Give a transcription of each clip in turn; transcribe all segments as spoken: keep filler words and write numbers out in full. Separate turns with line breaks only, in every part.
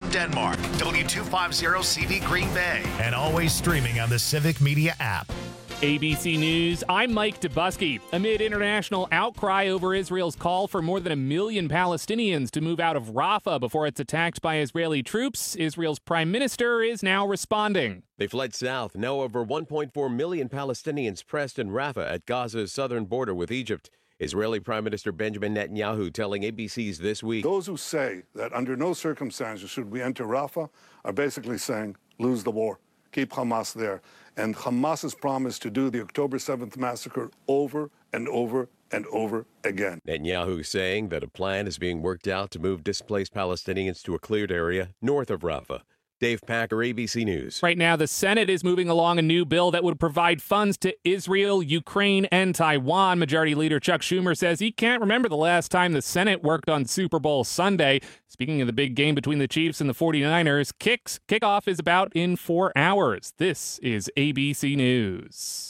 Denmark, W two fifty C V Green Bay, and always streaming on the Civic Media app.
A B C News, I'm Mike Dubusky. Amid international outcry over Israel's call for more than a million Palestinians to move out of Rafah before it's attacked by Israeli troops, Israel's prime minister is now responding.
They fled south. Now over one point four million Palestinians pressed in Rafah at Gaza's southern border with Egypt. Israeli Prime Minister Benjamin Netanyahu telling A B C's This Week.
Those who say that under no circumstances should we enter Rafah are basically saying, lose the war. Keep Hamas there. And Hamas's promise to do the October seventh massacre over and over and over again.
Netanyahu saying that a plan is being worked out to move displaced Palestinians to a cleared area north of Rafah. Dave Packer, A B C News.
Right now, the Senate is moving along a new bill that would provide funds to Israel, Ukraine, and Taiwan. Majority Leader Chuck Schumer says he can't remember the last time the Senate worked on Super Bowl Sunday. Speaking of the big game between the Chiefs and the forty-niners, kicks kickoff is about in four hours. This is A B C News.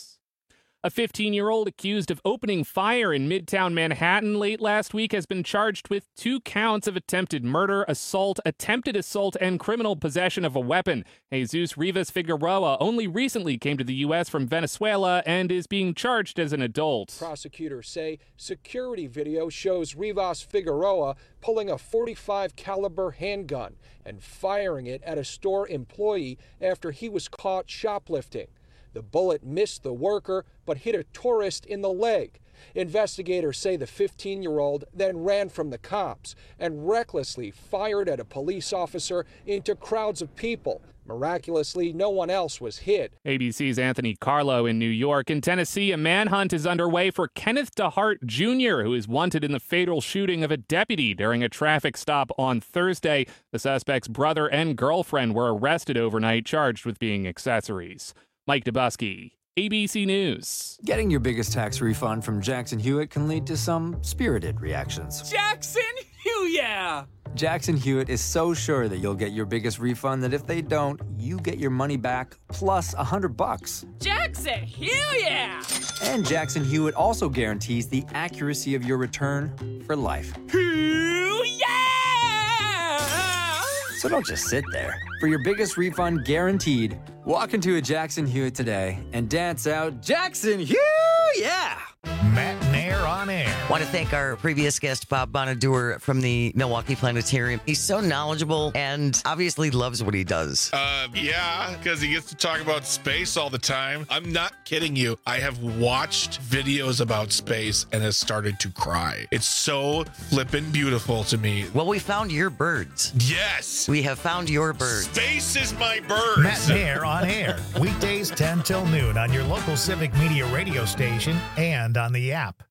A fifteen-year-old accused of opening fire in Midtown Manhattan late last week has been charged with two counts of attempted murder, assault, attempted assault, and criminal possession of a weapon. Jesus Rivas Figueroa only recently came to the U S from Venezuela and is being charged as an adult.
Prosecutors say security video shows Rivas Figueroa pulling a forty-five caliber handgun and firing it at a store employee after he was caught shoplifting. The bullet missed the worker, but hit a tourist in the leg. Investigators say the fifteen-year-old then ran from the cops and recklessly fired at a police officer into crowds of people. Miraculously, no one else was hit.
A B C's Anthony Carlo in New York. In Tennessee, a manhunt is underway for Kenneth DeHart Junior, who is wanted in the fatal shooting of a deputy during a traffic stop on Thursday. The suspect's brother and girlfriend were arrested overnight, charged with being accessories. Mike Dubusky, A B C News.
Getting your biggest tax refund from Jackson Hewitt can lead to some spirited reactions.
Jackson Hewitt!
Jackson Hewitt is so sure that you'll get your biggest refund that if they don't, you get your money back plus a hundred bucks.
Jackson Hewitt!
And Jackson Hewitt also guarantees the accuracy of your return for life.
Hewitt!
So don't just sit there. For your biggest refund guaranteed, walk into a Jackson Hewitt today and dance out Jackson Hewitt! Yeah!
Matt Nair on air.
Want to thank our previous guest, Bob Bonadur from the Milwaukee Planetarium. He's so knowledgeable and obviously loves what he does.
Uh, yeah, because he gets to talk about space all the time. I'm not kidding you. I have watched videos about space and has started to cry. It's so flippin' beautiful to me.
Well, we found your birds.
Yes!
We have found your birds.
Space is my birds.
Matt Nair on air. Weekdays ten till noon on your local Civic Media radio station and on the app.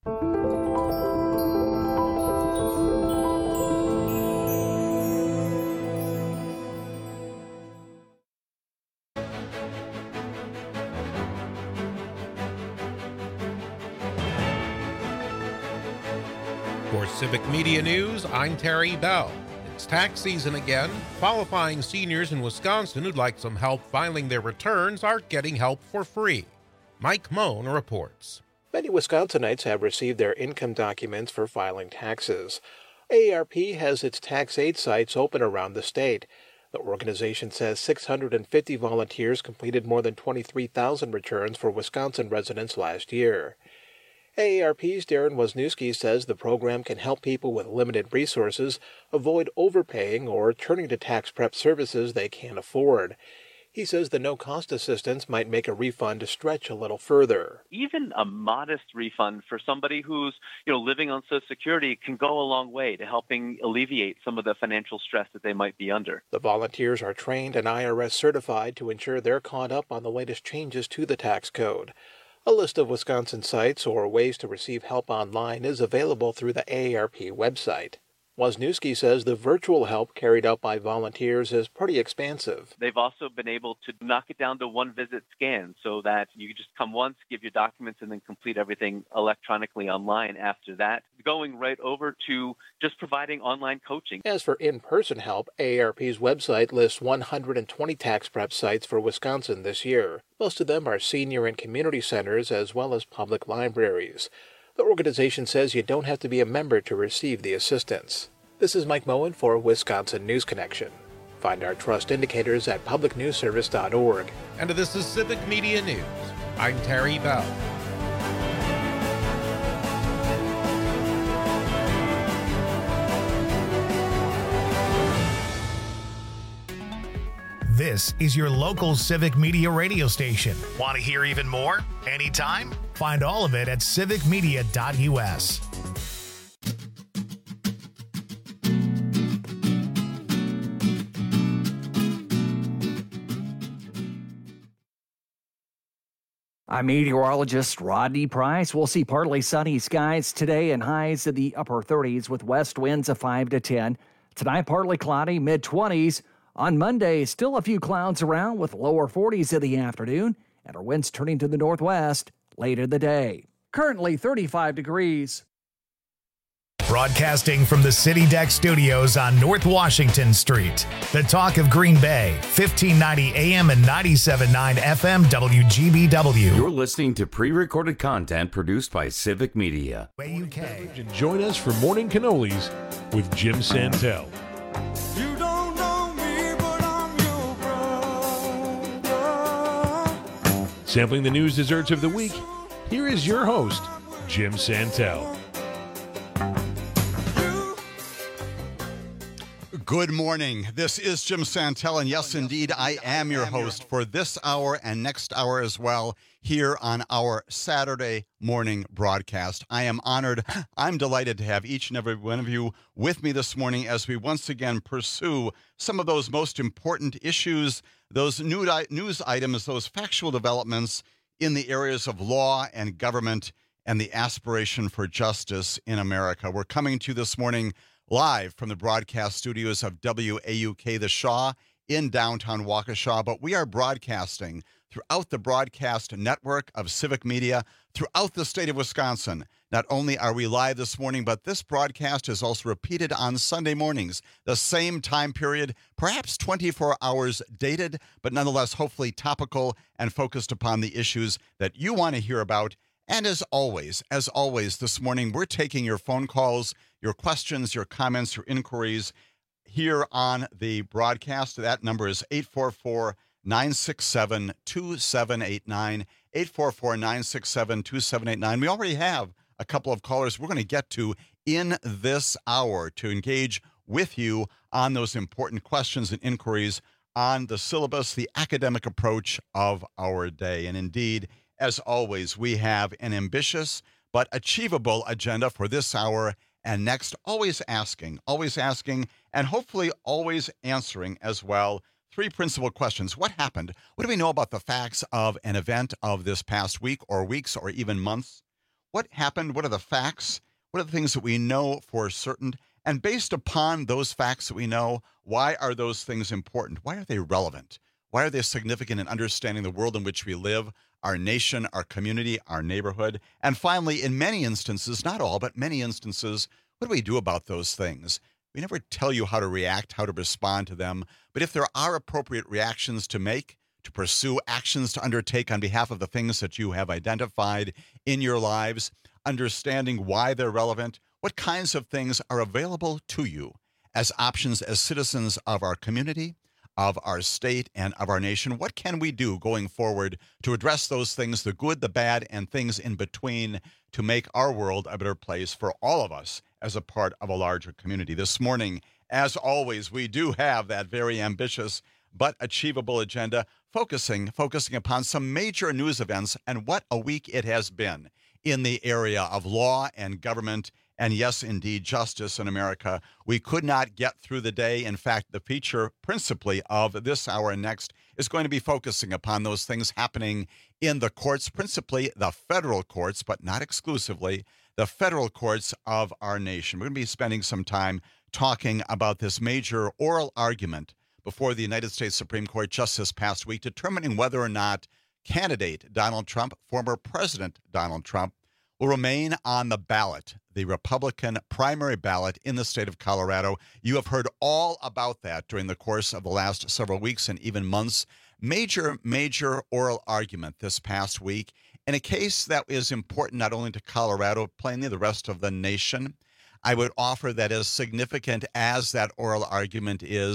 For Civic Media News, I'm Terry Bell. It's tax season again. Qualifying seniors in Wisconsin who'd like some help filing their returns are getting help for free. Mike Moan reports.
Many Wisconsinites have received their income documents for filing taxes. A A R P has its tax aid sites open around the state. The organization says six hundred fifty volunteers completed more than twenty-three thousand returns for Wisconsin residents last year. A A R P's Darren Wisniewski says the program can help people with limited resources avoid overpaying or turning to tax prep services they can't afford. He says the no-cost assistance might make a refund stretch a little further.
Even a modest refund for somebody who's, you know, living on Social Security can go a long way to helping alleviate some of the financial stress that they might be under.
The volunteers are trained and I R S certified to ensure they're caught up on the latest changes to the tax code. A list of Wisconsin sites or ways to receive help online is available through the A A R P website. Wisniewski says the virtual help carried out by volunteers is pretty expansive.
They've also been able to knock it down to one visit scan so that you just come once, give your documents, and then complete everything electronically online after that, going right over to just providing online coaching.
As for in-person help, A A R P's website lists one hundred twenty tax prep sites for Wisconsin this year. Most of them are senior and community centers as well as public libraries. The organization says you don't have to be a member to receive the assistance. This is Mike Moen for Wisconsin News Connection. Find our trust indicators at public news service dot org.
And this is Civic Media News. I'm Terry Bell.
This is your local Civic Media radio station. Want to hear even more? Anytime? Find all of it at civic media dot u s.
I'm meteorologist Rodney Price. We'll see partly sunny skies today and highs in the upper thirties with west winds of five to ten. Tonight, partly cloudy, mid twenties. On Monday, still a few clouds around with lower forties in the afternoon, and our winds turning to the northwest later in the day. Currently thirty-five degrees.
Broadcasting from the City Deck Studios on North Washington Street. The talk of Green Bay, fifteen ninety A M and ninety-seven point nine F M W G B W.
You're listening to pre-recorded content produced by Civic Media.
U K.
And join us for Morning Cannolis with Jim Santel.
You don't know me, but I'm your brother.
Sampling the news desserts of the week, here is your host, Jim Santel.
Good morning. This is Jim Santel, and yes, indeed, I am your host for this hour and next hour as well here on our Saturday morning broadcast. I am honored. I'm delighted to have each and every one of you with me this morning as we once again pursue some of those most important issues, those news items, those factual developments in the areas of law and government and the aspiration for justice in America. We're coming to you this morning live from the broadcast studios of W A U K The Shaw in downtown Waukesha, but we are broadcasting throughout the broadcast network of Civic Media throughout the state of Wisconsin. Not only are we live this morning, but this broadcast is also repeated on Sunday mornings, the same time period, perhaps twenty-four hours dated, but nonetheless hopefully topical and focused upon the issues that you want to hear about. And as always, as always, this morning, we're taking your phone calls, your questions, your comments, your inquiries here on the broadcast. That number is eight four four, nine six seven, two seven eight nine, eight four four, nine six seven, two seven eight nine. We already have a couple of callers we're going to get to in this hour to engage with you on those important questions and inquiries on the syllabus, the academic approach of our day. And indeed, as always, we have an ambitious but achievable agenda for this hour and next, always asking, always asking, and hopefully always answering as well three principal questions. What happened? What do we know about the facts of an event of this past week or weeks or even months? What happened? What are the facts? What are the things that we know for certain? And based upon those facts that we know, why are those things important? Why are they relevant? Why are they significant in understanding the world in which we live, our nation, our community, our neighborhood? And finally, in many instances, not all, but many instances, what do we do about those things? We never tell you how to react, how to respond to them. But if there are appropriate reactions to make, to pursue, actions to undertake on behalf of the things that you have identified in your lives, understanding why they're relevant, what kinds of things are available to you as options as citizens of our community, of our state, and of our nation. What can we do going forward to address those things, the good, the bad, and things in between, to make our world a better place for all of us as a part of a larger community? This morning, as always, we do have that very ambitious but achievable agenda, focusing focusing upon some major news events, and what a week it has been in the area of law and government, and yes, indeed, justice in America. We could not get through the day. In fact, the feature principally of this hour and next is going to be focusing upon those things happening in the courts, principally the federal courts, but not exclusively, the federal courts of our nation. We're going to be spending some time talking about this major oral argument before the United States Supreme Court just this past week, determining whether or not candidate Donald Trump, former President Donald Trump, will remain on the ballot, the Republican primary ballot in the state of Colorado. You have heard all about that during the course of the last several weeks and even months. Major, major oral argument this past week in a case that is important not only to Colorado, plainly the rest of the nation. I would offer that as significant as that oral argument is,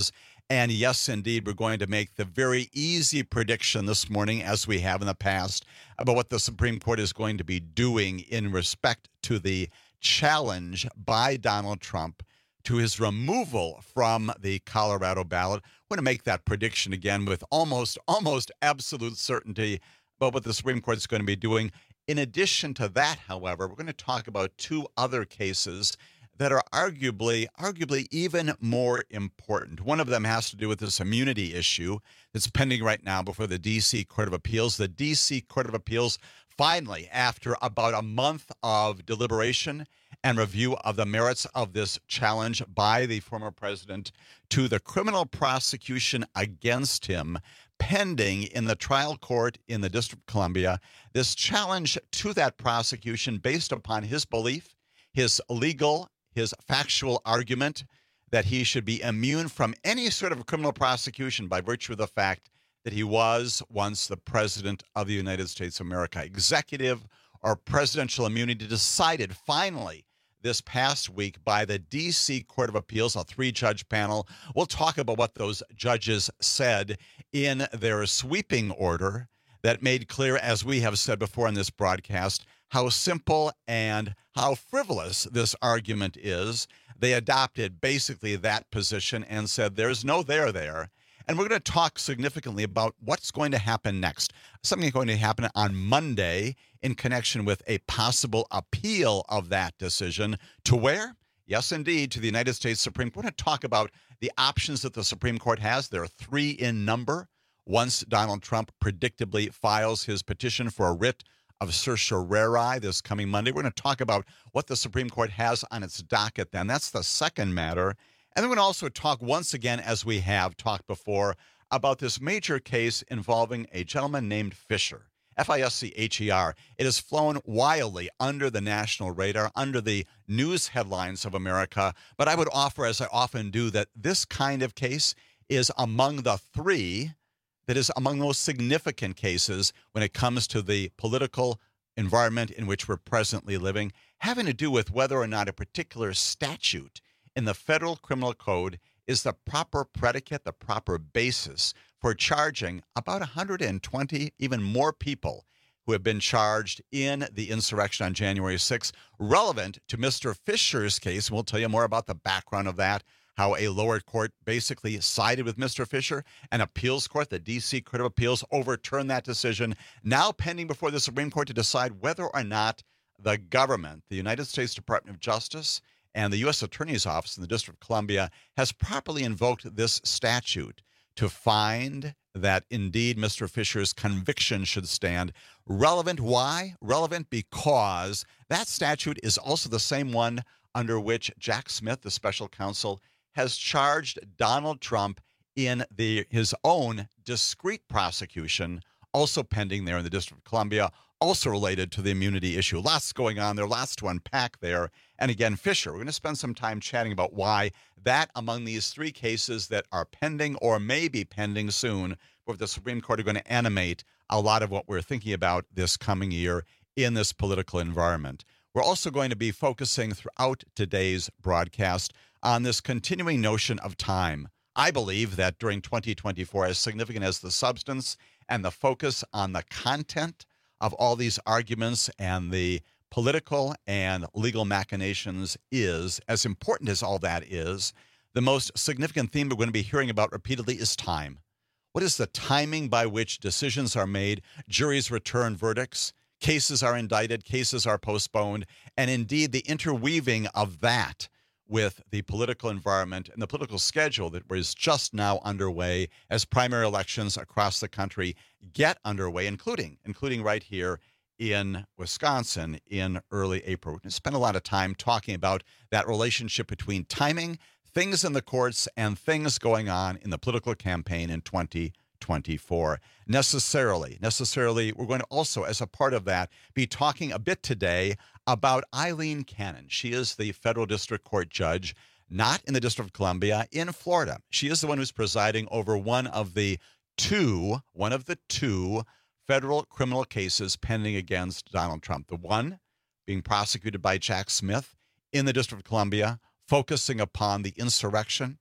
And yes, indeed, we're going to make the very easy prediction this morning, as we have in the past, about what the Supreme Court is going to be doing in respect to the challenge by Donald Trump to his removal from the Colorado ballot. We're going to make that prediction again with almost, almost absolute certainty about what the Supreme Court is going to be doing. In addition to that, however, we're going to talk about two other cases that are arguably, arguably even more important. One of them has to do with this immunity issue that's pending right now before the D C Court of Appeals. The D C Court of Appeals finally, after about a month of deliberation and review of the merits of this challenge by the former president to the criminal prosecution against him pending in the trial court in the District of Columbia, this challenge to that prosecution based upon his belief, his legal, his factual argument that he should be immune from any sort of criminal prosecution by virtue of the fact that he was once the president of the United States of America. Executive or presidential immunity decided finally this past week by the D C Court of Appeals, a three-judge panel. We'll talk about what those judges said in their sweeping order that made clear, as we have said before in this broadcast, how simple and how frivolous this argument is. They adopted basically that position and said there's no there there. And we're going to talk significantly about what's going to happen next. Something going to happen on Monday in connection with a possible appeal of that decision to where? Yes, indeed, to the United States Supreme Court. We're going to talk about the options that the Supreme Court has. There are three in number. Once Donald Trump predictably files his petition for a writ of certiorari this coming Monday, we're going to talk about what the Supreme Court has on its docket then. That's the second matter. And then we're going to also talk once again, as we have talked before, about this major case involving a gentleman named Fisher, F I S C H E R. It has flown wildly under the national radar, under the news headlines of America. But I would offer, as I often do, that this kind of case is among the three that is among the most significant cases when it comes to the political environment in which we're presently living, having to do with whether or not a particular statute in the federal criminal code is the proper predicate, the proper basis for charging about one hundred twenty, even more people who have been charged in the insurrection on January sixth, relevant to Mister Fisher's case. We'll tell you more about the background of that, how a lower court basically sided with Mister Fisher. An appeals court, the D C Court of Appeals, overturned that decision, now pending before the Supreme Court to decide whether or not the government, the United States Department of Justice, and the U S Attorney's Office in the District of Columbia has properly invoked this statute to find that indeed Mister Fisher's conviction should stand. Relevant, why? Relevant because that statute is also the same one under which Jack Smith, the special counsel, has charged Donald Trump in the his own discrete prosecution, also pending there in the District of Columbia, also related to the immunity issue. Lots going on there, lots to unpack there. And again, Fisher, we're going to spend some time chatting about why that among these three cases that are pending or may be pending soon for the Supreme Court are going to animate a lot of what we're thinking about this coming year in this political environment. We're also going to be focusing throughout today's broadcast on this continuing notion of time. I believe that during twenty twenty-four, as significant as the substance and the focus on the content of all these arguments and the political and legal machinations is, as important as all that is, the most significant theme we're going to be hearing about repeatedly is time. What is the timing by which decisions are made, juries return verdicts, cases are indicted, cases are postponed, and indeed the interweaving of that with the political environment and the political schedule that was just now underway as primary elections across the country get underway, including including right here in Wisconsin in early April. We're going to spend a lot of time talking about that relationship between timing, things in the courts, and things going on in the political campaign in twenty twenty-four. Necessarily, necessarily, we're going to also, as a part of that, be talking a bit today about Eileen Cannon. She is the federal district court judge, not in the District of Columbia, in Florida. She is the one who's presiding over one of the two, one of the two federal criminal cases pending against Donald Trump. The one being prosecuted by Jack Smith in the District of Columbia, focusing upon the insurrection.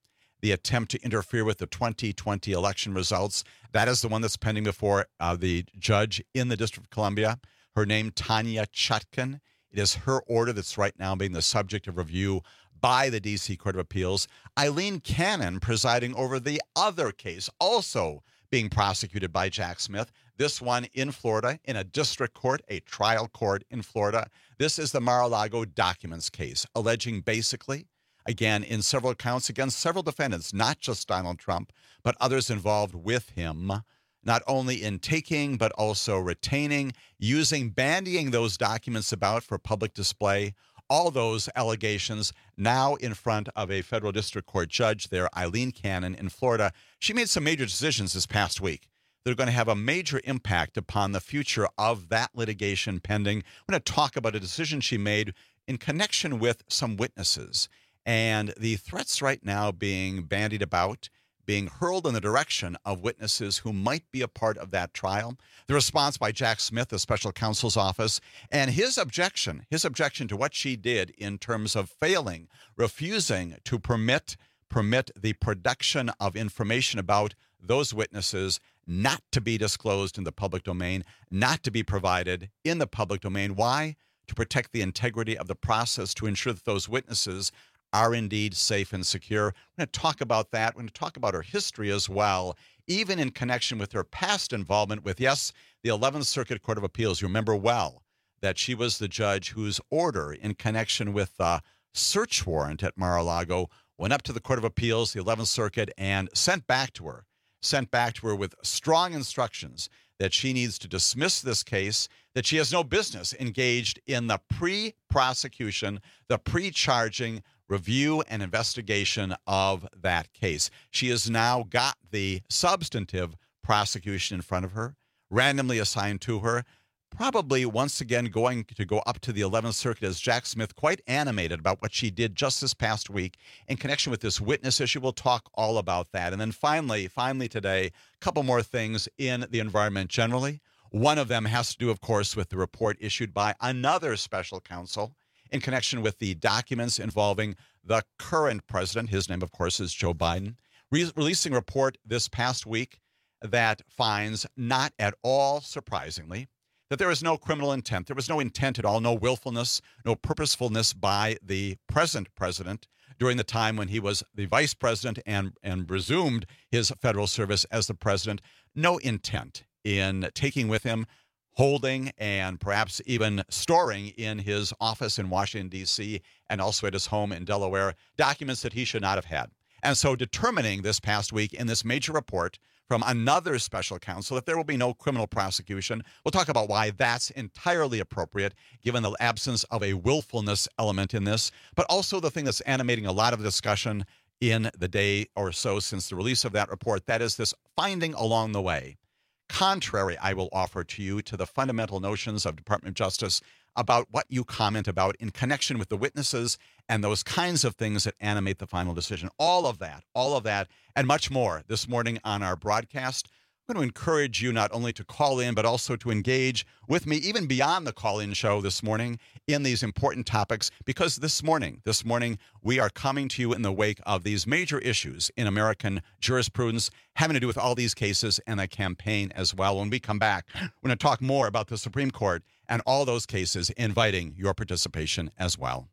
the attempt to interfere with the twenty twenty election results. That is the one that's pending before uh, the judge in the District of Columbia. Her name, Tanya Chutkan. It is her order that's right now being the subject of review by the D C Court of Appeals. Eileen Cannon presiding over the other case, also being prosecuted by Jack Smith. This one in Florida, in a district court, a trial court in Florida. This is the Mar-a-Lago documents case, alleging basically, again, in several counts against several defendants, not just Donald Trump, but others involved with him, not only in taking, but also retaining, using, bandying those documents about for public display. All those allegations now in front of a federal district court judge there, Eileen Cannon in Florida. She made some major decisions this past week. They're going to have a major impact upon the future of that litigation pending. I'm going to talk about a decision she made in connection with some witnesses and the threats right now being bandied about, being hurled in the direction of witnesses who might be a part of that trial. The response by Jack Smith, the special counsel's office, and his objection, his objection to what she did in terms of failing, refusing to permit permit the production of information about those witnesses not to be disclosed in the public domain, not to be provided in the public domain. Why? To protect the integrity of the process, to ensure that those witnesses are indeed safe and secure. We're going to talk about that. We're going to talk about her history as well, even in connection with her past involvement with, yes, the eleventh Circuit Court of Appeals. You remember well that she was the judge whose order in connection with the search warrant at Mar-a-Lago went up to the Court of Appeals, the eleventh Circuit, and sent back to her, sent back to her with strong instructions that she needs to dismiss this case, that she has no business engaged in the pre-prosecution, the pre-charging review and investigation of that case. She has now got the substantive prosecution in front of her, randomly assigned to her, probably once again going to go up to the eleventh Circuit as Jack Smith, quite animated about what she did just this past week in connection with this witness issue. We'll talk all about that. And then finally, finally today, a couple more things in the environment generally. One of them has to do, of course, with the report issued by another special counsel in connection with the documents involving the current president. His name, of course, is Joe Biden. Re- releasing a report this past week that finds, not at all surprisingly, that there is no criminal intent. There was no intent at all, no willfulness, no purposefulness by the present president during the time when he was the vice president and, and resumed his federal service as the president. No intent in taking with him, holding, and perhaps even storing in his office in Washington, D C, and also at his home in Delaware, documents that he should not have had. And so determining this past week in this major report from another special counsel that there will be no criminal prosecution. We'll talk about why that's entirely appropriate, given the absence of a willfulness element in this, but also the thing that's animating a lot of discussion in the day or so since the release of that report. That is this finding along the way, contrary, I will offer to you, to the fundamental notions of Department of Justice about what you comment about in connection with the witnesses and those kinds of things that animate the final decision. All of that, all of that, and much more this morning on our broadcast. I'm going to encourage you not only to call in, but also to engage with me, even beyond the call-in show this morning, in these important topics, because this morning, this morning, we are coming to you in the wake of these major issues in American jurisprudence having to do with all these cases and the campaign as well. When we come back, we're going to talk more about the Supreme Court and all those cases, inviting your participation as well.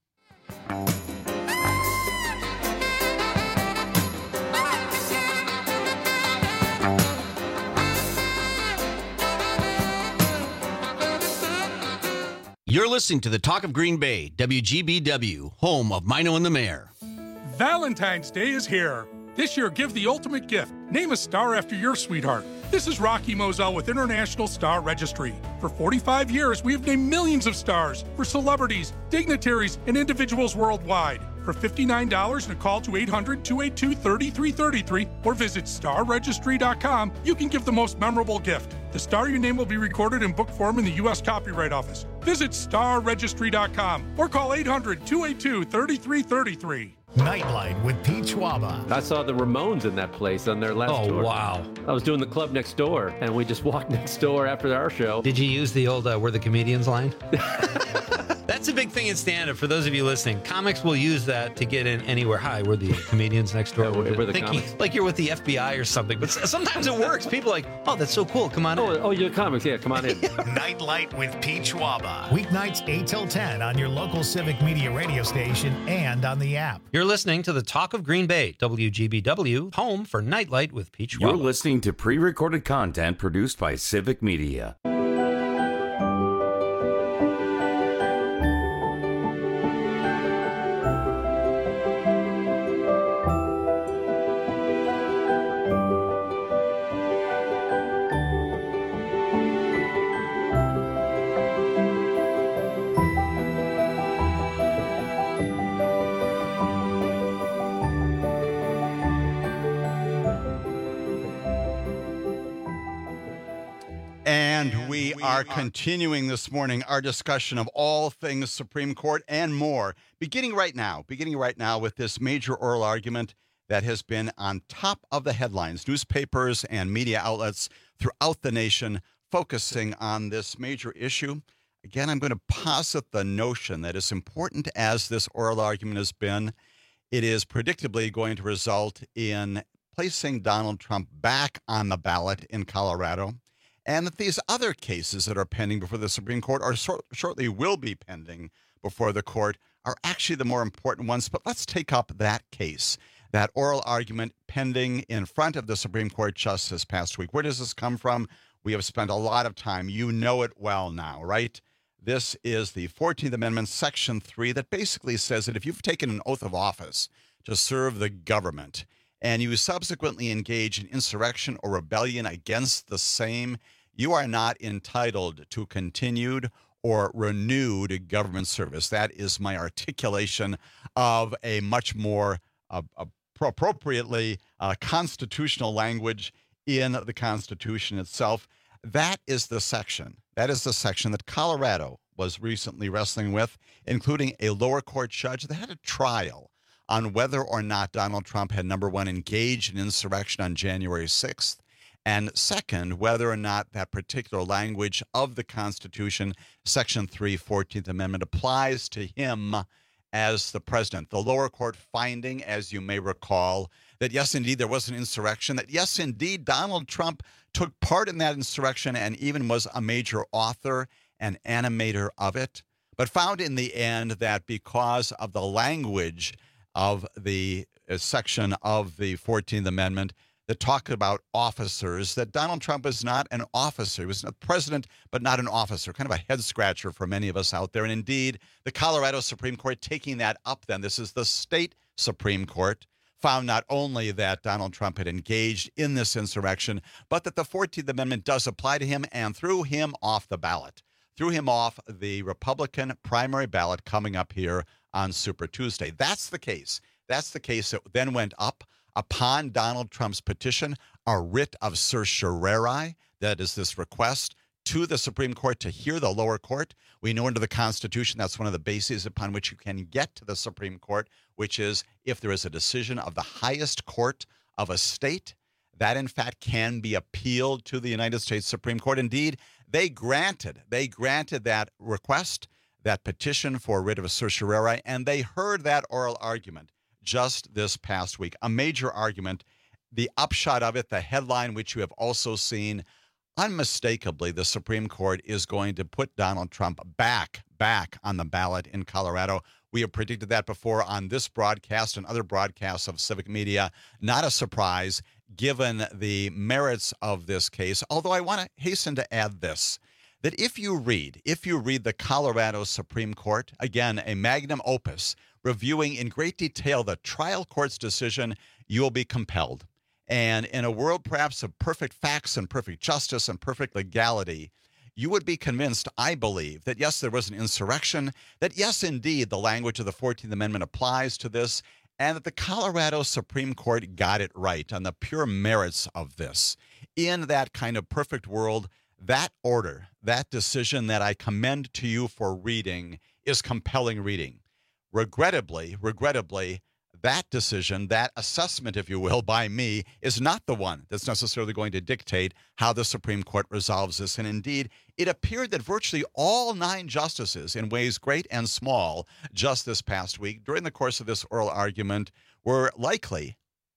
You're listening to the Talk of Green Bay, W G B W, home of Mino and the Mayor.
Valentine's Day is here. This year, give the ultimate gift. Name a star after your sweetheart. This is Rocky Moselle with International Star Registry. For forty-five years, we have named millions of stars for celebrities, dignitaries, and individuals worldwide. For fifty-nine dollars and a call to eight hundred, two eight two, three three three three or visit star registry dot com, you can give the most memorable gift. The star your name will be recorded in book form in the U S Copyright Office. Visit star registry dot com or call eight hundred, two eight two, three three three three.
Nightlight with Pete Schwaba.
I saw the Ramones in that place on their last
Oh,
tour.
wow.
I was doing the club next door, and we just walked next door after our show.
Did you use the old uh, "We're the Comedians" line?
That's a
big thing in stand-up. For those of you listening, comics will use that to get in anywhere. Hi, we're the comedians next door.
Yeah, we're- we're the
thinking
comics.
like you're with the F B I or something. But s- sometimes it works. People are like, oh, that's so cool. Come on
Oh,
in.
oh, you're comics. Yeah, come on in.
Nightlight with Peach Waba. Weeknights eight till ten on your local Civic Media radio station and on the app.
You're listening to the Talk of Green Bay, W G B W, home for Nightlight with Peach
You're
Waba.
listening to pre-recorded content produced by Civic Media.
And we are continuing this morning our discussion of all things Supreme Court and more, beginning right now, beginning right now with this major oral argument that has been on top of the headlines, newspapers and media outlets throughout the nation focusing on this major issue. Again, I'm going to posit the notion that as important as this oral argument has been, it is predictably going to result in placing Donald Trump back on the ballot in Colorado, and that these other cases that are pending before the Supreme Court or short, shortly will be pending before the court are actually the more important ones. But let's take up that case, that oral argument pending in front of the Supreme Court just this past week. Where does this come from? We have spent a lot of time. You know it well now, right? This is the fourteenth Amendment, Section three, that basically says that if you've taken an oath of office to serve the government and you subsequently engage in insurrection or rebellion against the same, you are not entitled to continued or renewed government service. That is my articulation of a much more uh, appropriately uh, constitutional language in the Constitution itself. That is the section. That is the section that Colorado was recently wrestling with, including a lower court judge that had a trial on whether or not Donald Trump had, number one, engaged in insurrection on January sixth, and second, whether or not that particular language of the Constitution, Section three, fourteenth Amendment, applies to him as the president. The lower court finding, as you may recall, that yes, indeed, there was an insurrection, that yes, indeed, Donald Trump took part in that insurrection and even was a major author and animator of it, but found in the end that because of the language of the uh, section of the fourteenth Amendment that talked about officers, that Donald Trump is not an officer. He was a president, but not an officer, kind of a head scratcher for many of us out there. And indeed, the Colorado Supreme Court taking that up then, this is the state Supreme Court, found not only that Donald Trump had engaged in this insurrection, but that the fourteenth Amendment does apply to him and threw him off the ballot, threw him off the Republican primary ballot coming up here on Super Tuesday. That's the case. That's the case that then went up upon Donald Trump's petition, a writ of certiorari, that is this request to the Supreme Court to hear the lower court. We know under the Constitution that's one of the bases upon which you can get to the Supreme Court, which is if there is a decision of the highest court of a state, that in fact can be appealed to the United States Supreme Court. Indeed, they granted, they granted that request, that petition for writ of certiorari, and they heard that oral argument just this past week, a major argument. The upshot of it, the headline, which you have also seen, unmistakably, the Supreme Court is going to put Donald Trump back, back on the ballot in Colorado. We have predicted that before on this broadcast and other broadcasts of Civic Media. Not a surprise, given the merits of this case, although I want to hasten to add this, that if you read, if you read the Colorado Supreme Court, again, a magnum opus, reviewing in great detail the trial court's decision, you will be compelled. And in a world perhaps of perfect facts and perfect justice and perfect legality, you would be convinced, I believe, that yes, there was an insurrection, that yes, indeed, the language of the fourteenth Amendment applies to this, and that the Colorado Supreme Court got it right on the pure merits of this. In that kind of perfect world, that order, that decision that I commend to you for reading is compelling reading. Regrettably, regrettably, that decision, that assessment, if you will, by me, is not the one that's necessarily going to dictate how the Supreme Court resolves this. And indeed, it appeared that virtually all nine justices, in ways great and small, just this past week, during the course of this oral argument, were likely,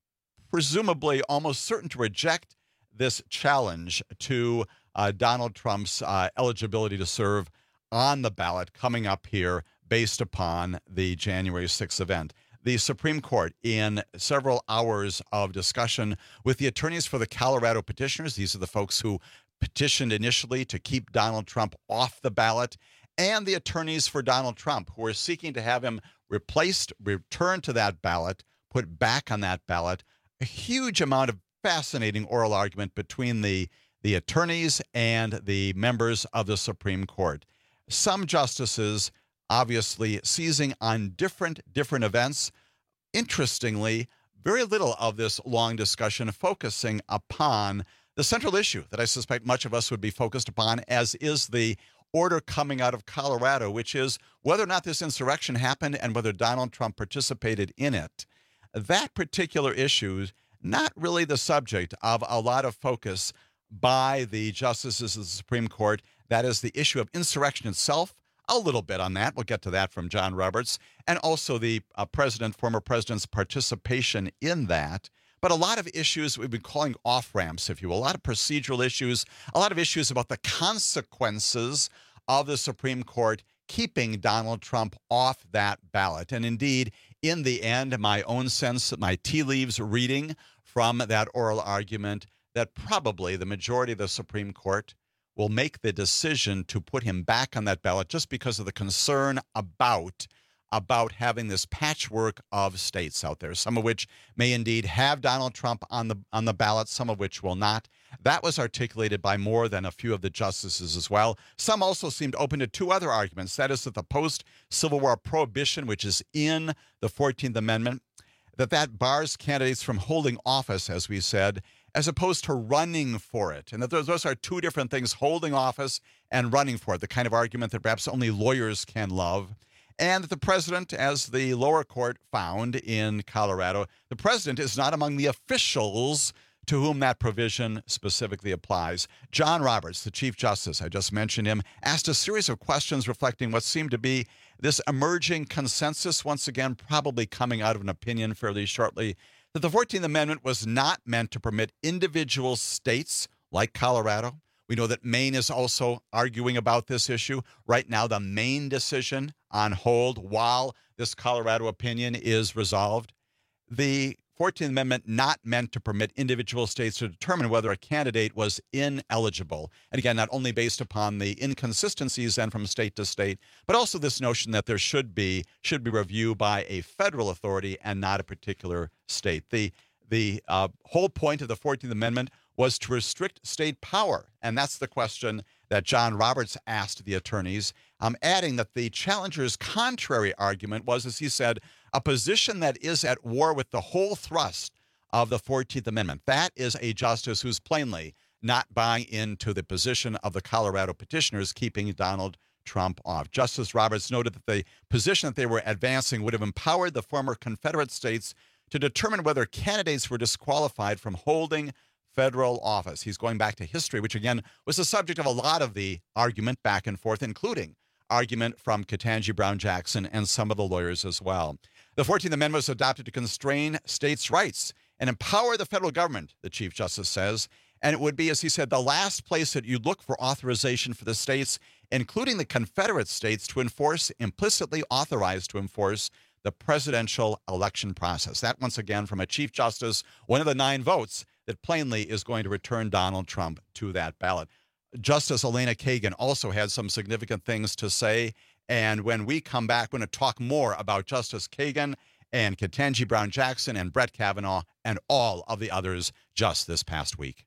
presumably almost certain to reject this challenge to uh, Donald Trump's uh, eligibility to serve on the ballot coming up here based upon the January sixth event. The Supreme Court, in several hours of discussion with the attorneys for the Colorado petitioners, these are the folks who petitioned initially to keep Donald Trump off the ballot, and the attorneys for Donald Trump, who are seeking to have him replaced, returned to that ballot, put back on that ballot. A huge amount of fascinating oral argument between the, the attorneys and the members of the Supreme Court. Some justices obviously seizing on different different events. Interestingly, very little of this long discussion focusing upon the central issue that I suspect much of us would be focused upon, as is the order coming out of Colorado, which is whether or not this insurrection happened and whether Donald Trump participated in it. That particular issue, not really the subject of a lot of focus by the justices of the Supreme Court. That is the issue of insurrection itself. A little bit on that. We'll get to that from John Roberts, and also the uh, president, former president's participation in that. But a lot of issues we've been calling off-ramps, if you will, a lot of procedural issues, a lot of issues about the consequences of the Supreme Court keeping Donald Trump off that ballot. And indeed, in the end, my own sense, my tea leaves reading from that oral argument, that probably the majority of the Supreme Court will make the decision to put him back on that ballot just because of the concern about, about having this patchwork of states out there, some of which may indeed have Donald Trump on the on the ballot, some of which will not. That was articulated by more than a few of the justices as well. Some also seemed open to two other arguments. That is that the post-Civil War prohibition, which is in the fourteenth Amendment, that that bars candidates from holding office, as we said, as opposed to running for it. And that those, those are two different things, holding office and running for it, the kind of argument that perhaps only lawyers can love. And that the president, as the lower court found in Colorado, the president is not among the officials to whom that provision specifically applies. John Roberts, the Chief Justice, I just mentioned him, asked a series of questions reflecting what seemed to be this emerging consensus, once again, probably coming out of an opinion fairly shortly, that the fourteenth Amendment was not meant to permit individual states like Colorado. We know that Maine is also arguing about this issue. Right now, the Maine decision on hold while this Colorado opinion is resolved. The fourteenth Amendment not meant to permit individual states to determine whether a candidate was ineligible. And again, not only based upon the inconsistencies then from state to state, but also this notion that there should be should be review by a federal authority and not a particular state. The the uh, whole point of the fourteenth Amendment was to restrict state power. And that's the question that John Roberts asked the attorneys, um, adding that the challenger's contrary argument was, as he said, a position that is at war with the whole thrust of the fourteenth Amendment. That is a justice who's plainly not buying into the position of the Colorado petitioners keeping Donald Trump off. Justice Roberts noted that the position that they were advancing would have empowered the former Confederate states to determine whether candidates were disqualified from holding federal office. He's going back to history, which again was the subject of a lot of the argument back and forth, including argument from Ketanji Brown Jackson and some of the lawyers as well. The fourteenth Amendment was adopted to constrain states' rights and empower the federal government, the Chief Justice says. And it would be, as he said, the last place that you look for authorization for the states, including the Confederate states, to enforce, implicitly authorized to enforce, the presidential election process. That, once again, from a Chief Justice, one of the nine votes that plainly is going to return Donald Trump to that ballot. Justice Elena Kagan also had some significant things to say. And when we come back, we're going to talk more about Justice Kagan and Ketanji Brown Jackson and Brett Kavanaugh and all of the others just this past week.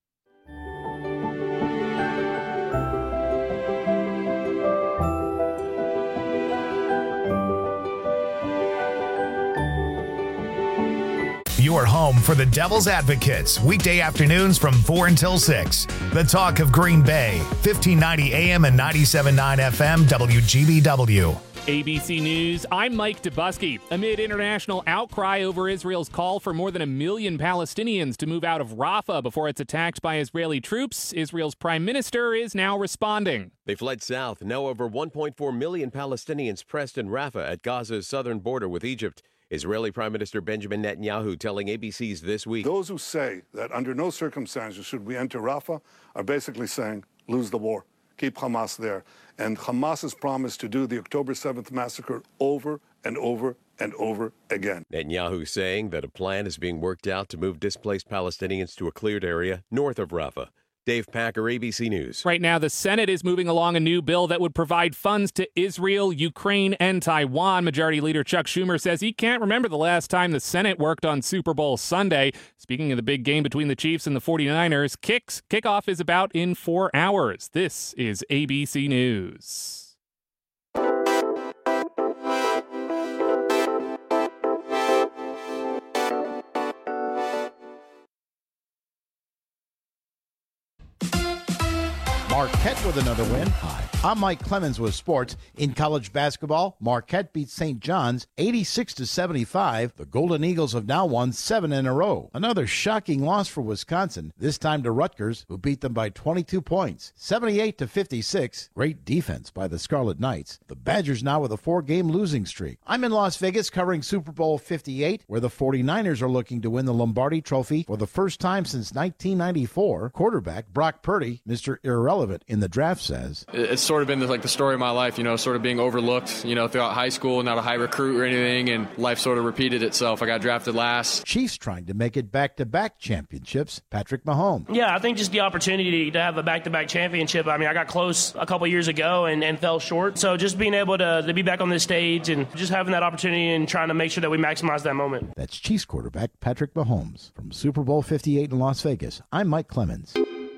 Your home for the Devil's Advocates, weekday afternoons from four until six. The Talk of Green Bay, fifteen ninety A M and ninety-seven point nine F M W G B W.
A B C News, I'm Mike Dubusky. Amid international outcry over Israel's call for more than a million Palestinians to move out of Rafah before it's attacked by Israeli troops, Israel's prime minister is now responding.
They fled south. Now over one point four million Palestinians pressed in Rafah at Gaza's southern border with Egypt. Israeli Prime Minister Benjamin Netanyahu telling A B C's This Week.
Those who say that under no circumstances should we enter Rafah are basically saying, lose the war. Keep Hamas there. And Hamas's promise to do the October seventh massacre over and over and over again.
Netanyahu saying that a plan is being worked out to move displaced Palestinians to a cleared area north of Rafah. Dave Packer, A B C News.
Right now, the Senate is moving along a new bill that would provide funds to Israel, Ukraine, and Taiwan. Majority Leader Chuck Schumer says he can't remember the last time the Senate worked on Super Bowl Sunday. Speaking of the big game between the Chiefs and the forty-niners, kicks kickoff is about in four hours. This is A B C News.
Marquette with another win. Hi, I'm Mike Clemens with sports. In college basketball, Marquette beat Saint John's eighty-six to seventy-five. The Golden Eagles have now won seven in a row. Another shocking loss for Wisconsin, this time to Rutgers, who beat them by twenty-two points, seventy-eight to fifty-six. Great defense by the Scarlet Knights. The Badgers now with a four-game losing streak. I'm in Las Vegas covering Super Bowl fifty-eight, where the forty-niners are looking to win the Lombardi Trophy for the first time since nineteen ninety-four. Quarterback Brock Purdy, Mister Irrelevant in the draft, says,
it's sort of been like the story of my life, you know, sort of being overlooked, you know, throughout high school, not a high recruit or anything, and life sort of repeated itself. I got drafted last.
Chiefs trying to make it back-to-back championships. Patrick Mahomes.
Yeah, I think just the opportunity to have a back-to-back championship. I mean, I got close a couple years ago and, and fell short. So just being able to, to be back on this stage and just having that opportunity and trying to make sure that we maximize that moment.
That's Chiefs quarterback Patrick Mahomes. From Super Bowl fifty-eight in Las Vegas, I'm Mike Clemens.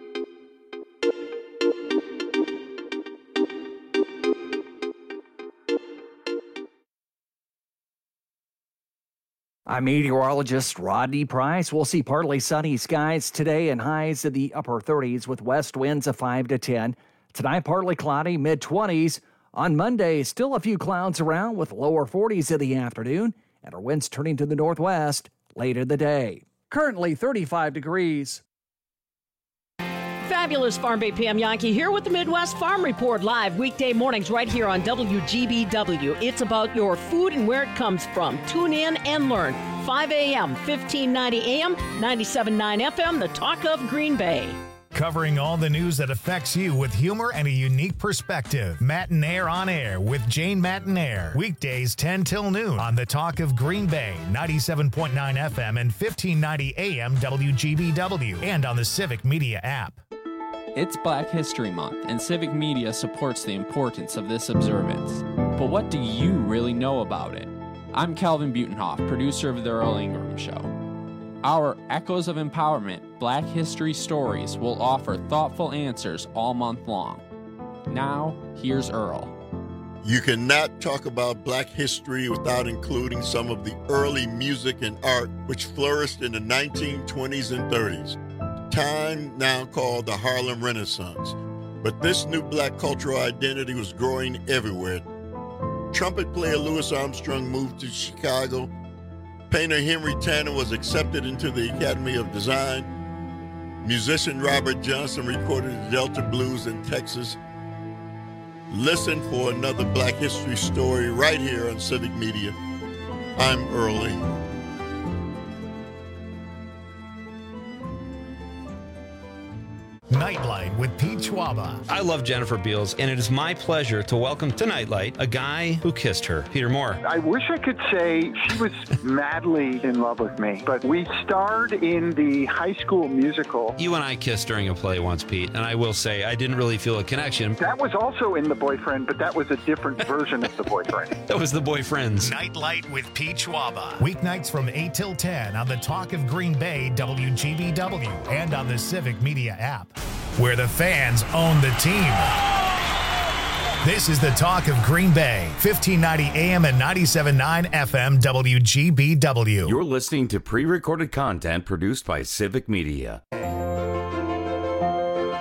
I'm meteorologist Rodney Price. We'll see partly sunny skies today and highs in the upper thirties with west winds of five to ten. Tonight, partly cloudy, mid twenties. On Monday, still a few clouds around with lower forties in the afternoon and our winds turning to the northwest later in the day. Currently thirty-five degrees.
Fabulous Farm Bay Pam Yankee here with the Midwest Farm Report live weekday mornings right here on W G B W. It's about your food and where it comes from. Tune in and learn. five a.m., fifteen ninety A M, ninety-seven point nine F M, the talk of Green Bay.
Covering all the news that affects you with humor and a unique perspective. Matinaire on Air with Jane Matinaire. Weekdays ten till noon on the talk of Green Bay, ninety-seven point nine F M and fifteen ninety A M W G B W, and on the Civic Media app.
It's Black History Month, and Civic Media supports the importance of this observance. But what do you really know about it? I'm Calvin Butenhoff, producer of The Earl Ingram Show. Our Echoes of Empowerment Black History Stories will offer thoughtful answers all month long. Now, here's Earl.
You cannot talk about Black history without including some of the early music and art which flourished in the nineteen twenties and thirties. Time now called the Harlem Renaissance, but this new black cultural identity was growing everywhere. Trumpet player Louis Armstrong moved to Chicago. Painter Henry Tanner was accepted into the Academy of Design. Musician Robert Johnson recorded the Delta Blues in Texas. Listen for another Black history story right here on Civic Media. I'm Earl Ingram.
Nightlight with Pete Schwaba.
I love Jennifer Beals, and it is my pleasure to welcome to Nightlight a guy who kissed her, Peter Moore.
I wish I could say she was madly in love with me, but we starred in the High School Musical.
You and I kissed during a play once, Pete, and I will say I didn't really feel a connection.
That was also in The Boyfriend, but that was a different version of The Boyfriend.
That was The Boyfriends.
Nightlight with Pete Schwaba. Weeknights from eight till ten on the Talk of Green Bay, W G B W, and on the Civic Media app, where the fans own the team. This is the Talk of Green Bay, fifteen ninety A M and ninety-seven point nine F M W G B W.
You're listening to pre-recorded content produced by Civic Media.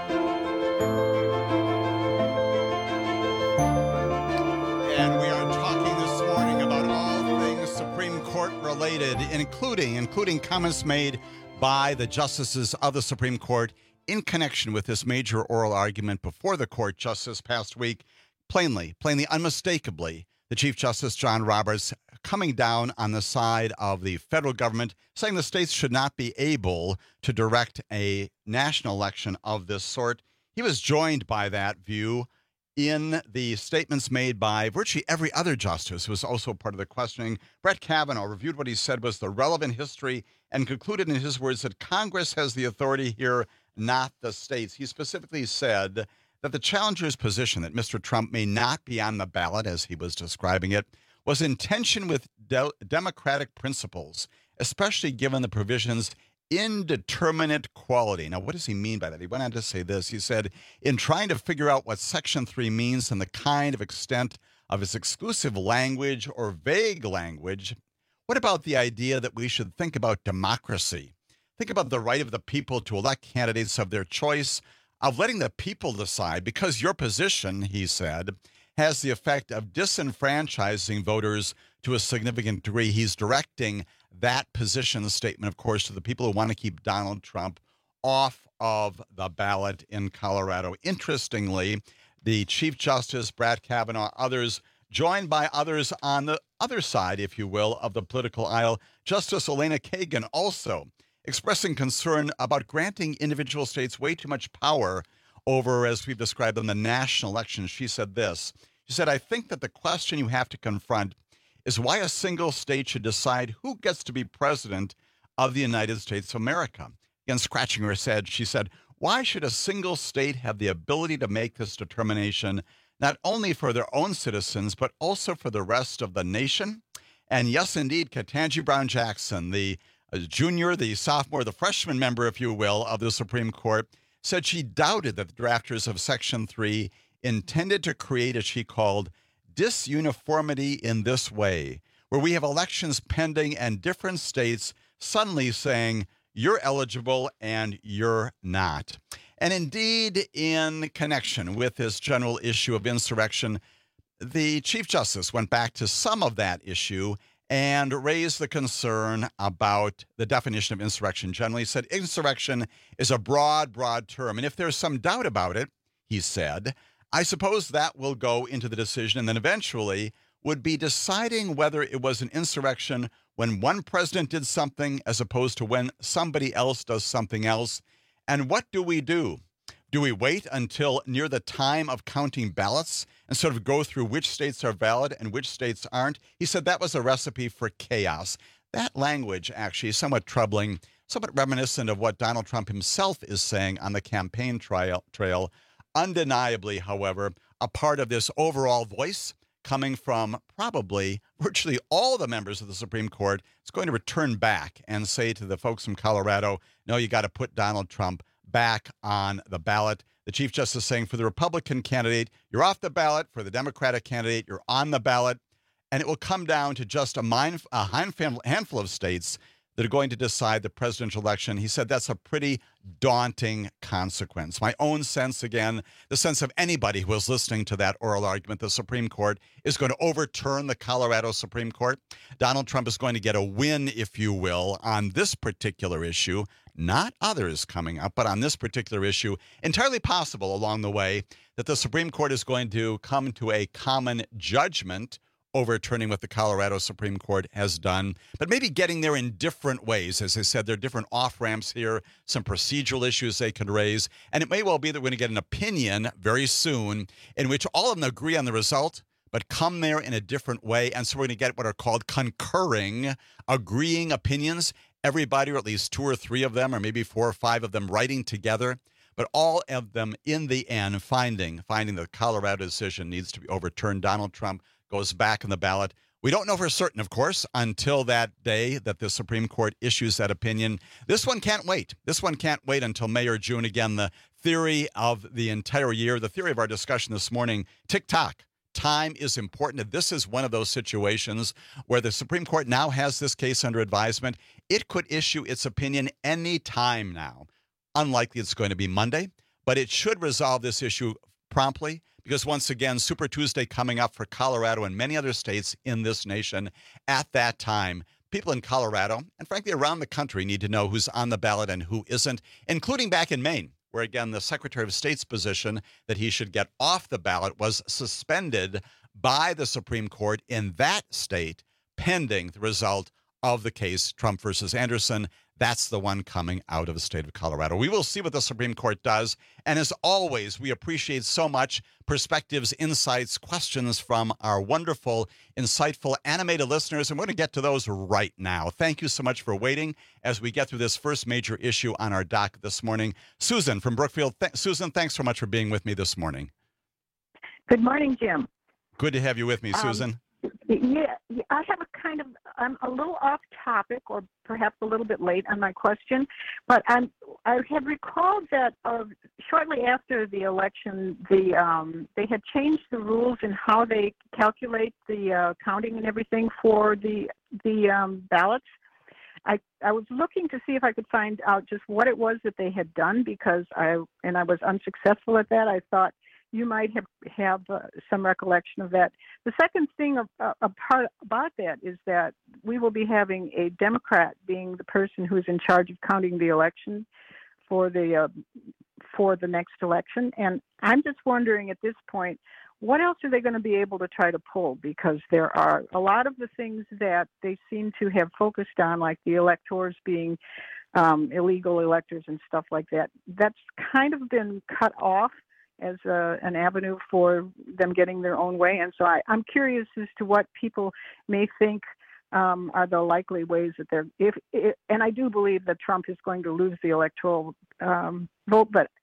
And we are related, including including comments made by the justices of the Supreme Court in connection with this major oral argument before the court just this past week. Plainly, plainly, unmistakably, the Chief Justice John Roberts coming down on the side of the federal government, saying the states should not be able to direct a national election of this sort. He was joined by that view in the statements made by virtually every other justice who was also part of the questioning. Brett Kavanaugh reviewed what he said was the relevant history and concluded in his words that Congress has the authority here, not the states. He specifically said that the challenger's position that Mister Trump may not be on the ballot, as he was describing it, was in tension with de- democratic principles, especially given the provision's indeterminate quality. Now, what does he mean by that? He went on to say this. He said, in trying to figure out what Section three means and the kind of extent of its exclusive language or vague language, what about the idea that we should think about democracy? Think about the right of the people to elect candidates of their choice, of letting the people decide, because your position, he said, has the effect of disenfranchising voters to a significant degree. He's directing that position statement, of course, to the people who want to keep Donald Trump off of the ballot in Colorado. Interestingly, the Chief Justice, Brett Kavanaugh, others, joined by others on the other side, if you will, of the political aisle, Justice Elena Kagan also expressing concern about granting individual states way too much power over, as we've described them, the national elections. She said this. She said, I think that the question you have to confront is why a single state should decide who gets to be president of the United States of America. Again, scratching her head, she said, why should a single state have the ability to make this determination, not only for their own citizens, but also for the rest of the nation? And yes, indeed, Ketanji Brown Jackson, the uh, junior, the sophomore, the freshman member, if you will, of the Supreme Court, said she doubted that the drafters of Section three intended to create, as she called, disuniformity in this way, where we have elections pending and different states suddenly saying, you're eligible and you're not. And indeed, in connection with this general issue of insurrection, the Chief Justice went back to some of that issue and raised the concern about the definition of insurrection generally. He said insurrection is a broad, broad term. And if there's some doubt about it, he said, I suppose that will go into the decision and then eventually would be deciding whether it was an insurrection when one president did something as opposed to when somebody else does something else. And what do we do? Do we wait until near the time of counting ballots and sort of go through which states are valid and which states aren't? He said that was a recipe for chaos. That language actually is somewhat troubling, somewhat reminiscent of what Donald Trump himself is saying on the campaign trail. trail. Undeniably, however, a part of this overall voice coming from probably virtually all the members of the Supreme Court is going to return back and say to the folks from Colorado, no, you got to put Donald Trump back on the ballot. The Chief Justice saying for the Republican candidate, you're off the ballot. For the Democratic candidate, you're on the ballot. And it will come down to just a, mind, a handful of states that are going to decide the presidential election. He said that's a pretty daunting consequence. My own sense, again, the sense of anybody who was listening to that oral argument, the Supreme Court is going to overturn the Colorado Supreme Court. Donald Trump is going to get a win, if you will, on this particular issue, not others coming up, but on this particular issue. Entirely possible along the way that the Supreme Court is going to come to a common judgment overturning what the Colorado Supreme Court has done, but maybe getting there in different ways. As I said, there are different off-ramps here, some procedural issues they could raise, and it may well be that we're going to get an opinion very soon in which all of them agree on the result, but come there in a different way, and so we're going to get what are called concurring, agreeing opinions, everybody, or at least two or three of them, or maybe four or five of them writing together, but all of them in the end finding, finding the Colorado decision needs to be overturned. Donald Trump goes back on the ballot. We don't know for certain, of course, until that day that the Supreme Court issues that opinion. This one can't wait. This one can't wait until May or June. Again, the theory of the entire year, the theory of our discussion this morning, tick-tock. Time is important. This is one of those situations where the Supreme Court now has this case under advisement. It could issue its opinion any time now. Unlikely it's going to be Monday, but it should resolve this issue promptly. Because once again, Super Tuesday coming up for Colorado and many other states in this nation. At that time, people in Colorado and frankly around the country need to know who's on the ballot and who isn't, including back in Maine, where again the Secretary of State's position that he should get off the ballot was suspended by the Supreme Court in that state pending the result of the case Trump versus Anderson. That's the one coming out of the state of Colorado. We will see what the Supreme Court does. And as always, we appreciate so much perspectives, insights, questions from our wonderful, insightful, animated listeners. And we're going to get to those right now. Thank you so much for waiting as we get through this first major issue on our docket this morning. Susan from Brookfield. Th- Susan, thanks so much for being with me this morning.
Good morning, Jim.
Good to have you with me,
Um,
Susan.
Yeah, yeah, I have a kind of, I'm a little off topic or perhaps a little bit late on my question, but I'm, I had recalled that uh, shortly after the election, the um, they had changed the rules in how they calculate the uh, counting and everything for the, the um, ballots. I, I was looking to see if I could find out just what it was that they had done because I, and I was unsuccessful at that. I thought you might have, have uh, some recollection of that. The second thing of, uh, a part about that is that we will be having a Democrat being the person who's in charge of counting the election for the uh, for the next election. And I'm just wondering at this point, what else are they going to be able to try to pull? Because there are a lot of the things that they seem to have focused on, like the electors being um, illegal electors and stuff like that. That's kind of been cut off as a, an avenue for them getting their own way. And so I, I'm curious as to what people may think um, are the likely ways that they're, if, if, and I do believe that Trump is going to lose the electoral um, vote, but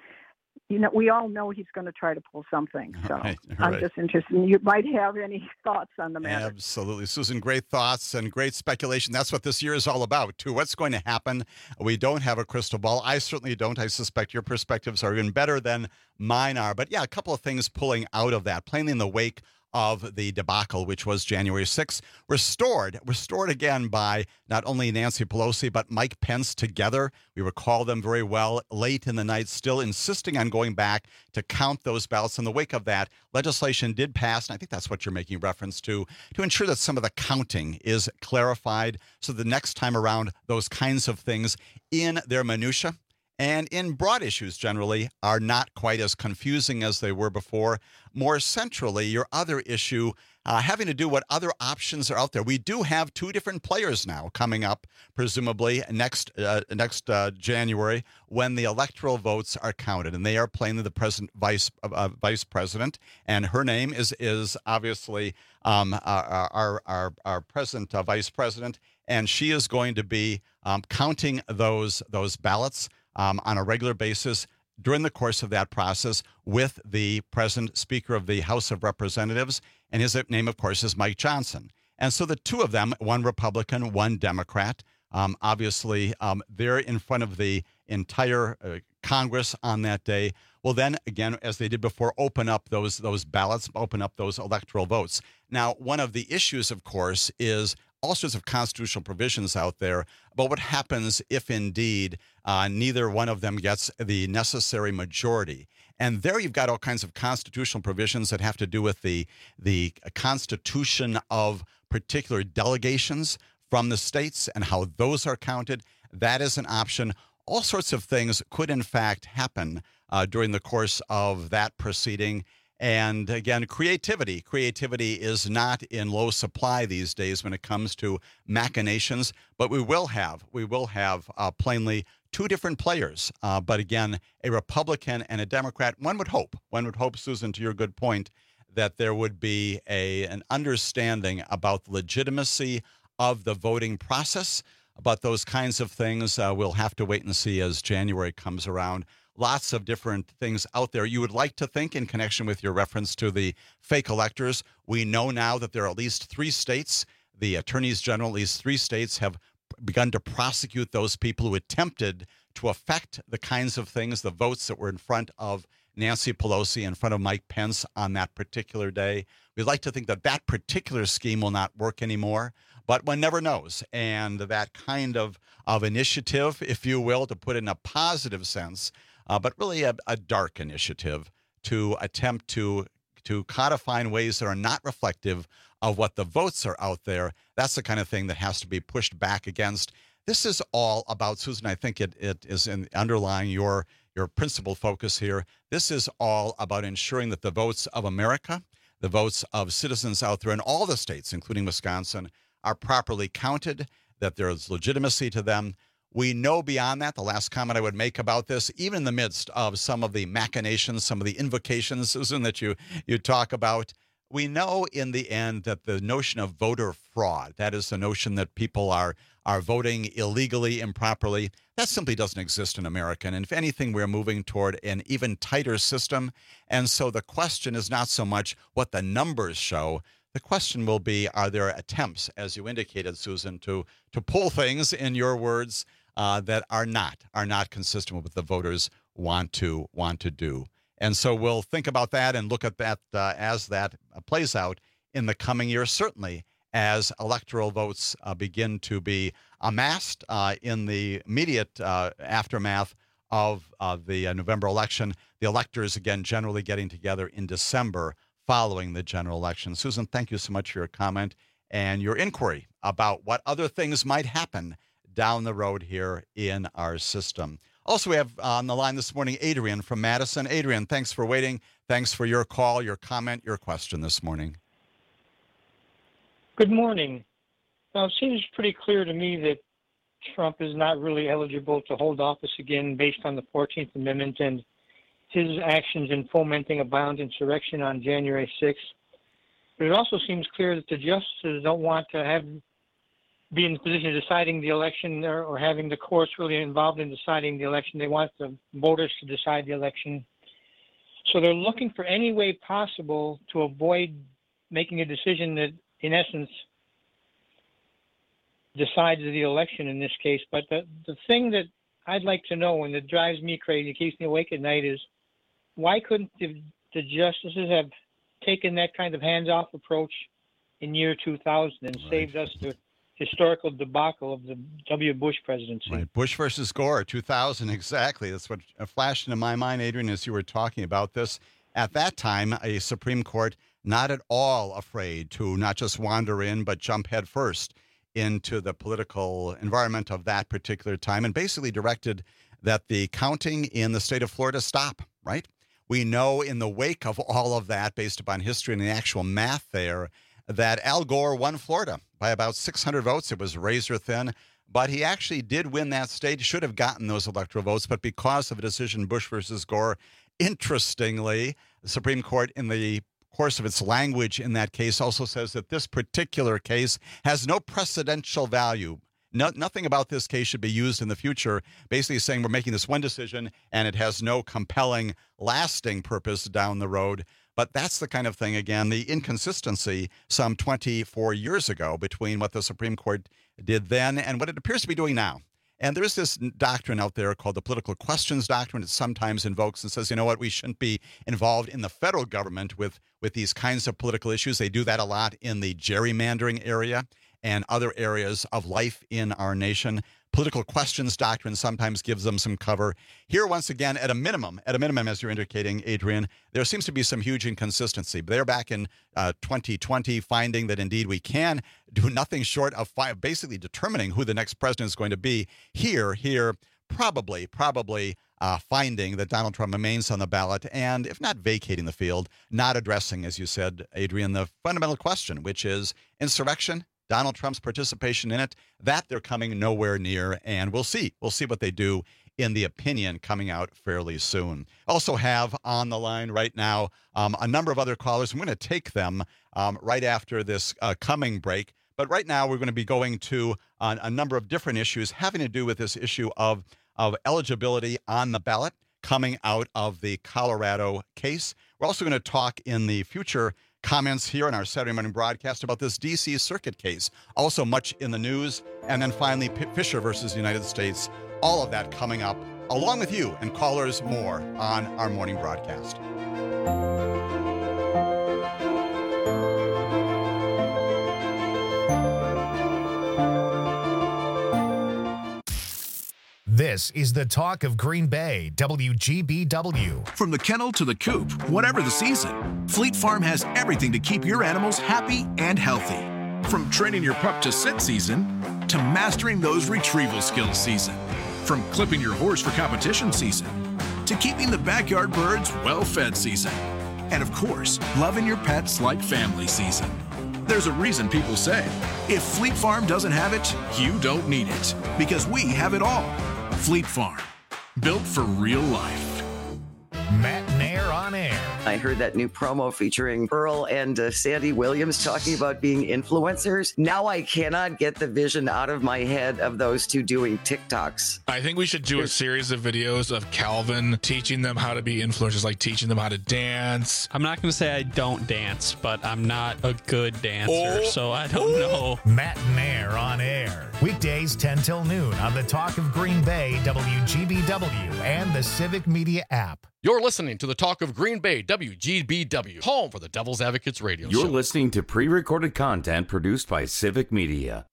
you know, we all know he's going to try to pull something. So
Right,
I'm
right.
just interested. You might have any thoughts on the matter.
Absolutely. Susan, great thoughts and great speculation. That's what this year is all about, too. What's going to happen? We don't have a crystal ball. I certainly don't. I suspect your perspectives are even better than mine are. But yeah, a couple of things pulling out of that, plainly in the wake of the debacle, which was January sixth, restored, restored again by not only Nancy Pelosi, but Mike Pence together. We recall them very well late in the night, still insisting on going back to count those ballots. In the wake of that, legislation did pass, and I think that's what you're making reference to, to ensure that some of the counting is clarified. So the next time around, those kinds of things in their minutia and in broad issues generally are not quite as confusing as they were before. More centrally, your other issue uh, having to do what other options are out there. We do have two different players now coming up, presumably next uh, next uh, January when the electoral votes are counted, and they are plainly the present vice uh, vice president, and her name is is obviously um, our, our our our present uh, vice president, and she is going to be um, counting those those ballots Um, on a regular basis during the course of that process with the present Speaker of the House of Representatives. And his name, of course, is Mike Johnson. And so the two of them, one Republican, one Democrat, um, obviously um, they're in front of the entire uh, Congress on that day. Will then, again, as they did before, open up those, those ballots, open up those electoral votes. Now, one of the issues, of course, is all sorts of constitutional provisions out there about what happens if indeed uh, neither one of them gets the necessary majority. And there you've got all kinds of constitutional provisions that have to do with the the constitution of particular delegations from the states and how those are counted. That is an option. All sorts of things could in fact happen uh, during the course of that proceeding. And again, creativity. Creativity is not in low supply these days when it comes to machinations, but we will have, we will have uh, plainly two different players. Uh, but again, a Republican and a Democrat. One would hope, one would hope, Susan, to your good point, that there would be a an understanding about the legitimacy of the voting process, about those kinds of things. Uh, we'll have to wait and see as January comes around. Lots of different things out there. You would like to think in connection with your reference to the fake electors. We know now that there are at least three states, the attorneys general, at least three states have begun to prosecute those people who attempted to affect the kinds of things, the votes that were in front of Nancy Pelosi, in front of Mike Pence on that particular day. We'd like to think that that particular scheme will not work anymore, but one never knows. And that kind of, of initiative, if you will, to put it in a positive sense, Uh, but really a, a dark initiative to attempt to to codify in ways that are not reflective of what the votes are out there. That's the kind of thing that has to be pushed back against. This is all about, Susan, I think it, it is in underlying your, your principal focus here. This is all about ensuring that the votes of America, the votes of citizens out there in all the states, including Wisconsin, are properly counted, that there is legitimacy to them. We know beyond that, the last comment I would make about this, even in the midst of some of the machinations, some of the invocations, Susan, that you, you talk about, we know in the end that the notion of voter fraud, that is the notion that people are, are voting illegally, improperly, that simply doesn't exist in America. And if anything, we're moving toward an even tighter system. And so the question is not so much what the numbers show. The question will be, are there attempts, as you indicated, Susan, to, to pull things, in your words, uh, that are not, are not consistent with what the voters want to, want to do. And so we'll think about that and look at that uh, as that plays out in the coming year, certainly as electoral votes uh, begin to be amassed uh, in the immediate uh, aftermath of uh, the uh, November election. The electors, again, generally getting together in December following the general election. Susan, thank you so much for your comment and your inquiry about what other things might happen down the road here in our system. Also, we have on the line this morning Adrian from Madison. Adrian, thanks for waiting. Thanks for your call, your comment, your question this morning.
Good morning. Now, it seems pretty clear to me that Trump is not really eligible to hold office again based on the fourteenth Amendment and his actions in fomenting a violent insurrection on January sixth. But it also seems clear that the justices don't want to have be in the position of deciding the election or, or having the courts really involved in deciding the election. They want the voters to decide the election. So they're looking for any way possible to avoid making a decision that, in essence, decides the election in this case. But the, the thing that I'd like to know and that drives me crazy, keeps me awake at night, is why couldn't the, the justices have taken that kind of hands-off approach in year two thousand and right. saved us the historical debacle of the W. Bush presidency?
Right. Bush versus Gore, two thousand, exactly. That's what flashed into my mind, Adrian, as you were talking about this. At that time, a Supreme Court not at all afraid to not just wander in, but jump headfirst into the political environment of that particular time and basically directed that the counting in the state of Florida stop, right? We know in the wake of all of that, based upon history and the actual math there, that Al Gore won Florida by about six hundred votes. It was razor thin, but he actually did win that state, should have gotten those electoral votes, but because of a decision, Bush versus Gore, interestingly, the Supreme Court, in the course of its language in that case, also says that this particular case has no precedential value. No, nothing about this case should be used in the future, basically saying we're making this one decision and it has no compelling, lasting purpose down the road. But that's the kind of thing, again, the inconsistency some twenty-four years ago between what the Supreme Court did then and what it appears to be doing now. And there's this doctrine out there called the political questions doctrine. It sometimes invokes and says, you know what, we shouldn't be involved in the federal government with, with these kinds of political issues. They do that a lot in the gerrymandering area and other areas of life in our nation. Political questions doctrine sometimes gives them some cover. Here, once again, at a minimum, at a minimum, as you're indicating, Adrian, there seems to be some huge inconsistency. They're back in uh, twenty twenty finding that indeed we can do nothing short of fi- basically determining who the next president is going to be. Here, here, probably, probably uh, finding that Donald Trump remains on the ballot and, if not vacating the field, not addressing, as you said, Adrian, the fundamental question, which is insurrection, Donald Trump's participation in it, that they're coming nowhere near, and we'll see. We'll see what they do in the opinion coming out fairly soon. Also have on the line right now um, a number of other callers. I'm going to take them um, right after this uh, coming break. But right now we're going to be going to uh, a number of different issues having to do with this issue of, of eligibility on the ballot coming out of the Colorado case. We're also going to talk in the future comments here on our Saturday morning broadcast about this D C Circuit case, also much in the news. And then finally, P- Fisher versus the United States. All of that coming up, along with you and callers more on our morning broadcast.
This This is the talk of Green Bay, W G B W.
From the kennel to the coop, whatever the season, Fleet Farm has everything to keep your animals happy and healthy. From training your pup to sit season, to mastering those retrieval skills season. From clipping your horse for competition season, to keeping the backyard birds well-fed season. And of course, loving your pets like family season. There's a reason people say, if Fleet Farm doesn't have it, you don't need it. Because we have it all. Fleet Farm, built for real life.
Matt Nair on air.
I heard that new promo featuring Earl and uh, Sandy Williams talking about being influencers. Now I cannot get the vision out of my head of those two doing TikToks.
I think we should do a series of videos of Calvin teaching them how to be influencers, like teaching them how to dance.
I'm not going to say I don't dance, but I'm not a good dancer,
Oh.
so I don't know.
Matt Nair on air. Weekdays ten till noon on the Talk of Green Bay, W G B W, and the Civic Media app.
You're listening to the Talk of Green Bay, W G B W, home for the Devil's Advocates radio
You're
show.
listening to pre-recorded content produced by Civic Media.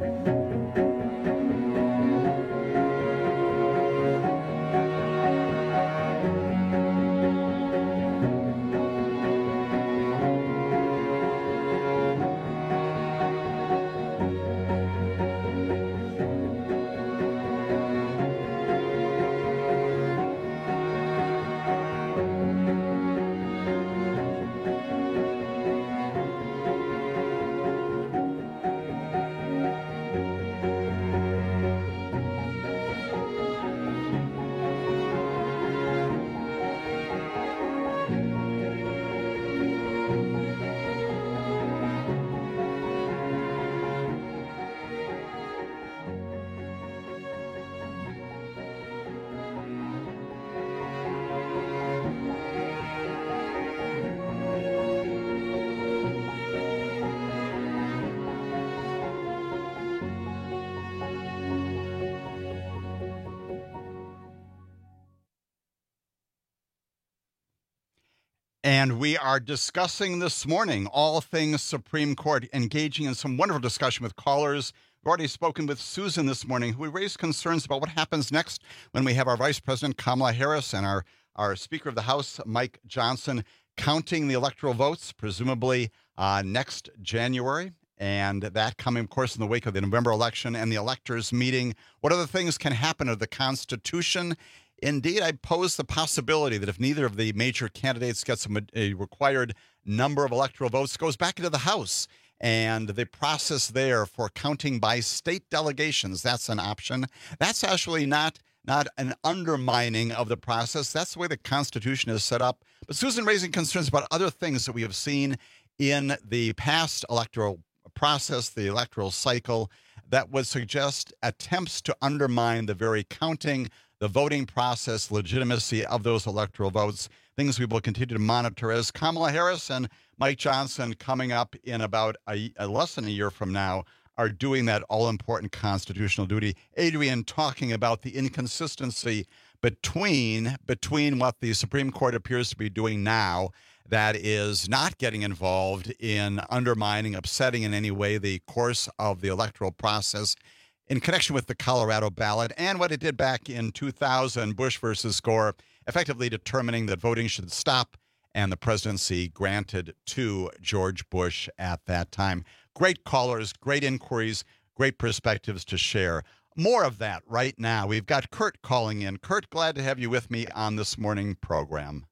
And we are discussing this morning all things Supreme Court, engaging in some wonderful discussion with callers. We've already spoken with Susan this morning, who raised concerns about what happens next when we have our Vice President Kamala Harris and our, our Speaker of the House, Mike Johnson, counting the electoral votes, presumably uh, next January. And that coming, of course, in the wake of the November election and the electors meeting. What other things can happen to the Constitution? Indeed, I pose the possibility that if neither of the major candidates gets a, a required number of electoral votes, goes back into the House. And the process there for counting by state delegations, that's an option. That's actually not, not an undermining of the process. That's the way the Constitution is set up. But Susan raising concerns about other things that we have seen in the past electoral process, the electoral cycle, that would suggest attempts to undermine the very counting, the voting process, legitimacy of those electoral votes, things we will continue to monitor as Kamala Harris and Mike Johnson, coming up in about a, a less than a year from now, are doing that all-important constitutional duty. Adrian talking about the inconsistency between, between what the Supreme Court appears to be doing now, that is not getting involved in undermining, upsetting in any way the course of the electoral process, in connection with the Colorado ballot, and what it did back in two thousand, Bush versus Gore, effectively determining that voting should stop and the presidency granted to George Bush at that time. Great callers, great inquiries, great perspectives to share. More of that right now. We've got Kurt calling in. Kurt, glad to have you with me on this morning program.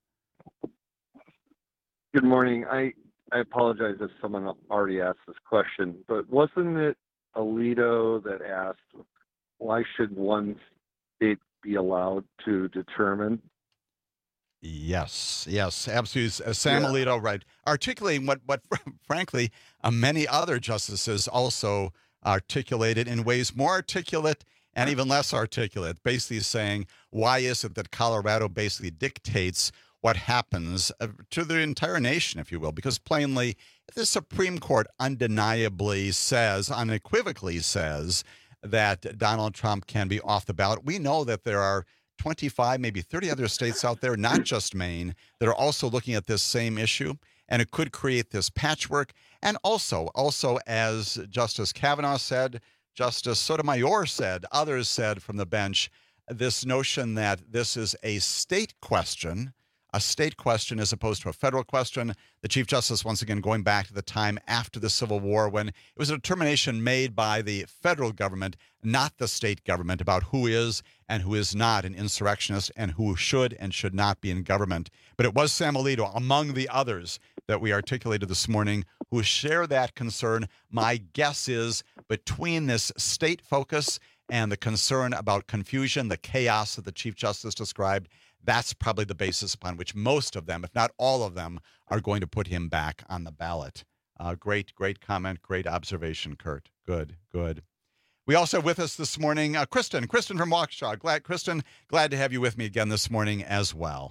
Good morning. I, I apologize if someone already asked this question, but wasn't it Alito that asked, why should one state be allowed to determine?
Yes, yes, absolutely. Uh, Sam
Yeah.
Alito, right, articulating what, what frankly, uh, many other justices also articulated in ways more articulate and even less articulate, basically saying, why is it that Colorado basically dictates what happens uh, to the entire nation, if you will? Because plainly, the Supreme Court undeniably says, unequivocally says, that Donald Trump can be off the ballot. We know that there are twenty-five, maybe thirty other states out there, not just Maine, that are also looking at this same issue, and it could create this patchwork. And also, also as Justice Kavanaugh said, Justice Sotomayor said, others said from the bench, this notion that this is a state question, a state question as opposed to a federal question. The Chief Justice, once again, going back to the time after the Civil War when it was a determination made by the federal government, not the state government, about who is and who is not an insurrectionist and who should and should not be in government. But it was Sam Alito, among the others that we articulated this morning, who share that concern. My guess is between this state focus and the concern about confusion, the chaos that the Chief Justice described, that's probably the basis upon which most of them, if not all of them, are going to put him back on the ballot. Uh, great, great comment, great observation, Kurt. Good, good. We also have with us this morning, uh, Kristen, Kristen from Waukesha. Glad, Kristen, glad to have you with me again this morning as well.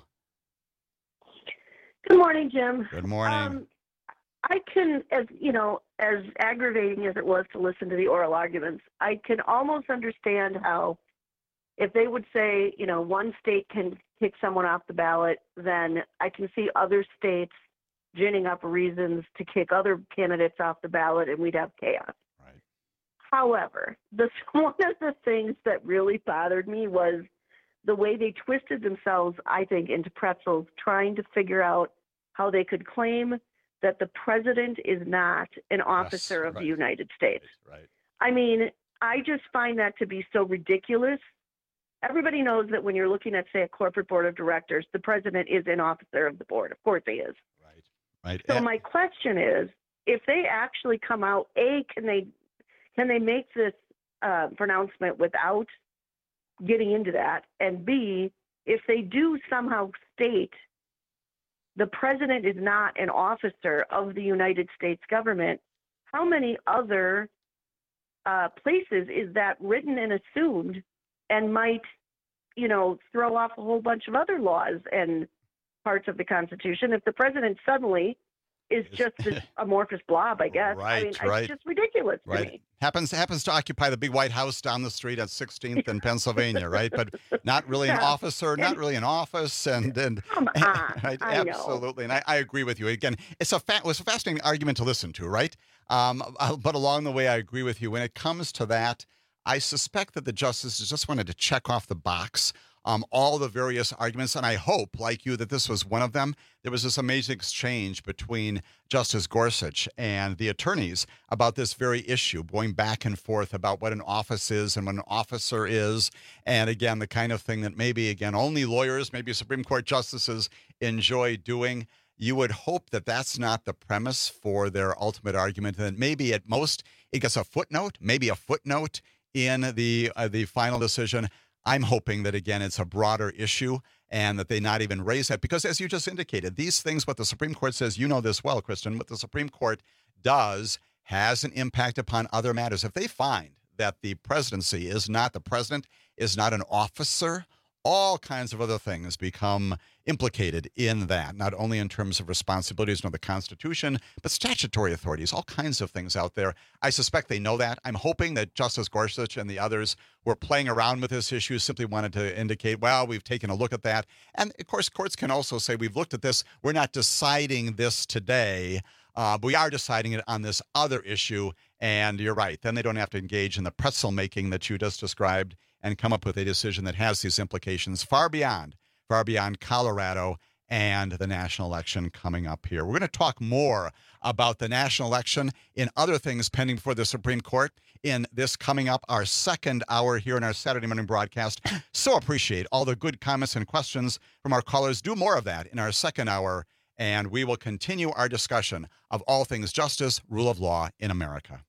Good morning, Jim.
Good morning.
Um, I can, as you know, as aggravating as it was to listen to the oral arguments, I can almost understand how if they would say, you know, one state can kick someone off the ballot, then I can see other states ginning up reasons to kick other candidates off the ballot, and we'd have chaos.
Right.
However, the, one of the things that really bothered me was the way they twisted themselves, I think, into pretzels, trying to figure out how they could claim that the president is not an officer
yes,
of
right.
the United States.
Right.
I mean, I just find that to be so ridiculous. Everybody knows that when you're looking at, say, a corporate board of directors, the president is an officer of the board. Of course he is.
Right. Right.
So
and-
my question is, if they actually come out, A, can they can they make this uh, pronouncement without getting into that? And B, if they do somehow state the president is not an officer of the United States government, how many other uh, places is that written and assumed and might, you know, throw off a whole bunch of other laws and parts of the Constitution if the president suddenly is just this amorphous blob, I guess.
Right,
I mean,
right.
it's just ridiculous to
Right.
me.
Happens happens to occupy the big white house down the street at sixteenth in Pennsylvania, right? But not really an
Yeah.
officer, not really an office, and and
Come on.
right,
I know.
absolutely. And I, I agree with you. Again, it's a fa- it was a fascinating argument to listen to, right? Um, uh, but along the way, I agree with you. When it comes to that, I suspect that the justices just wanted to check off the box. Um, all the various arguments, and I hope, like you, that this was one of them. There was this amazing exchange between Justice Gorsuch and the attorneys about this very issue, going back and forth about what an office is and what an officer is. And again, the kind of thing that maybe, again, only lawyers, maybe Supreme Court justices enjoy doing. You would hope that that's not the premise for their ultimate argument, and that maybe at most it gets a footnote, maybe a footnote in the uh, the final decision. I'm hoping that, again, it's a broader issue and that they not even raise that. Because as you just indicated, these things, what the Supreme Court says, you know this well, Kristen, what the Supreme Court does has an impact upon other matters. If they find that the presidency is not the president, is not an officer, all kinds of other things become implicated in that, not only in terms of responsibilities under the Constitution, but statutory authorities, all kinds of things out there. I suspect they know that. I'm hoping that Justice Gorsuch and the others who are playing around with this issue simply wanted to indicate, well, we've taken a look at that. And, of course, courts can also say, we've looked at this. We're not deciding this today. Uh, but we are deciding it on this other issue. And you're right. Then they don't have to engage in the pretzel making that you just described and come up with a decision that has these implications far beyond, far beyond Colorado and the national election coming up here. We're going to talk more about the national election in other things pending before the Supreme Court in this coming up, our second hour here in our Saturday morning broadcast. So appreciate all the good comments and questions from our callers. Do more of that in our second hour, and we will continue our discussion of all things justice, rule of law in America.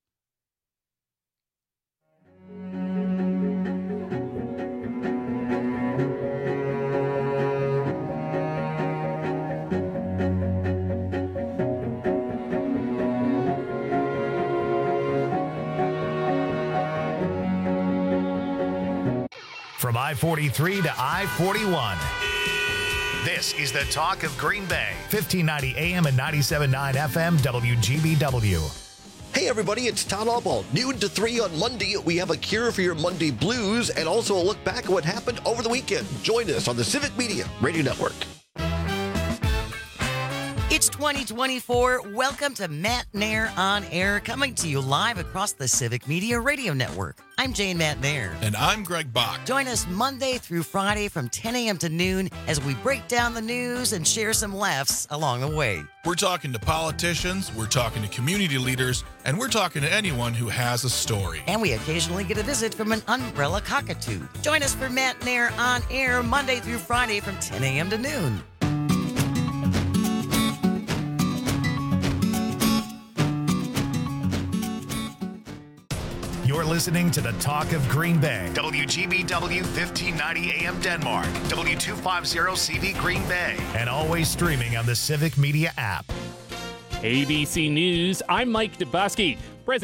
From I forty-three to I forty-one. This is the talk of Green Bay. fifteen ninety A M and ninety-seven point nine F M W G B W.
Hey everybody, it's Todd Albaugh. Noon to three on Monday, we have a cure for your Monday blues and also a look back at what happened over the weekend. Join us on the Civic Media Radio Network.
It's It's twenty twenty-four. Welcome to Matt Nair on Air, coming to you live across the Civic Media Radio Network. I'm Jane Matt Nair.
And I'm Greg Bach.
Join us Monday through Friday from ten a.m. to noon as we break down the news and share some laughs along the way.
We're talking to politicians, we're talking to community leaders, and we're talking to anyone who has a story.
And we occasionally get a visit from an umbrella cockatoo. Join us for Matt Nair on Air Monday through Friday from ten a.m. to noon.
You're listening to the Talk of Green Bay. W G B W fifteen ninety A M Denmark. W two fifty C V Green Bay. And always streaming on the Civic Media app.
A B C News, I'm Mike Dubosky.